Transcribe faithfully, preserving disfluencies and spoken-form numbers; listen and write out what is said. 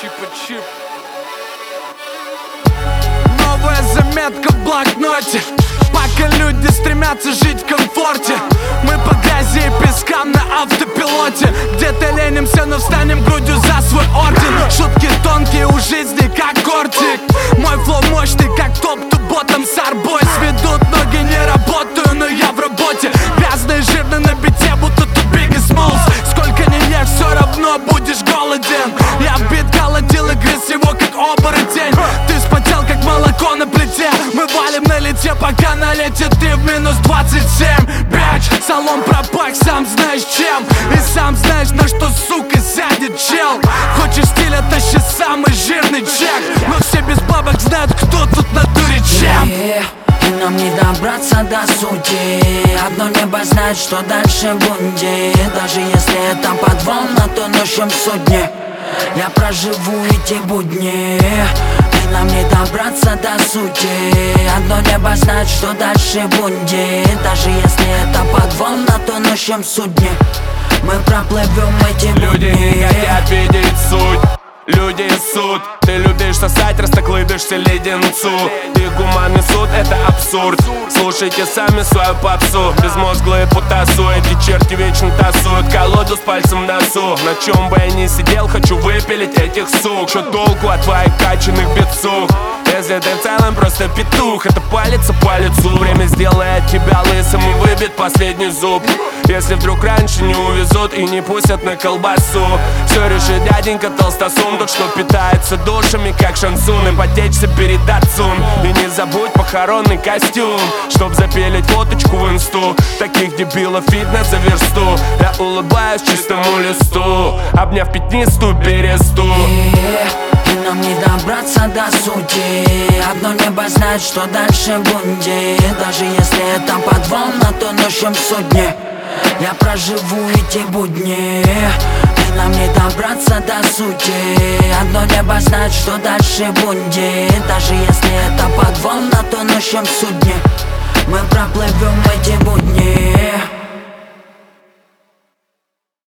чипа-чип. Новая заметка в блокноте. Пока люди стремятся жить в комфорте, мы по грязи и пескам на автопилоте. Где-то ленимся, но встанем грудью за свой орден. Шутки тонкие у жизни, как кортик. Мой флоу мощный, как топ-ту-ботом с Арбойс. Ведут ноги, не работаю, но я в работе. Грязный, жирный на бите, будто тут Biggie Smalls. Сколько не ешь, все равно будешь голоден. Я в бит колотил и грыз его, как оборотень. Ты вспотел, как молоко на плите. Мы валим на лете, пока на лете ты в минус двадцать семь. Бич, салон пропах, сам знаешь чем. И сам знаешь, на что, сука, сядет чел. Хочешь стиля, тащи самый жирный чек. Но все без бабок знают, кто тут на дуре чем. И нам не добраться до сути. Одно небо знает, что дальше будет. Даже если это подвал на тонущем судне, я проживу эти будни. И нам не добраться до сути. Одно небо знает, что дальше будет. Даже если это подвал на тонущем судне, мы проплывем эти будни. Люди не хотят видеть суть. Люди суд. Ты любишь сосать, растоклыдышься леденцу. И гуманный суд — это абсурд. Слушайте сами свою попсу. Безмозглые путасу. Эти черти вечно тасуют колоду с пальцем в носу. На чем бы я ни сидел, хочу выпилить этих сук. Что толку от твоих качаных бицух, если ты в целом просто петух? Это палец о палецу. Время сделает тебя лысым и выбит последний зуб. Если вдруг раньше не увезут и не пустят на колбасу, все решит дяденька толстосум. Тот, что питается душами, как шансун. И потечься перед отцом. И не забудь похоронный костюм, чтоб запилить фоточку в инсту. Таких дебилов видно за версту. Я улыбаюсь чистому листу, обняв пятнистую бересту. И нам не добраться до сути. Одно небо знает, что дальше будет. Даже если это подвал на тонущем судне, я проживу эти будни. И нам не добраться до сути. Одно небо знает, что дальше будет. Даже если это подвал на тонущем судне, мы проплывем эти будни.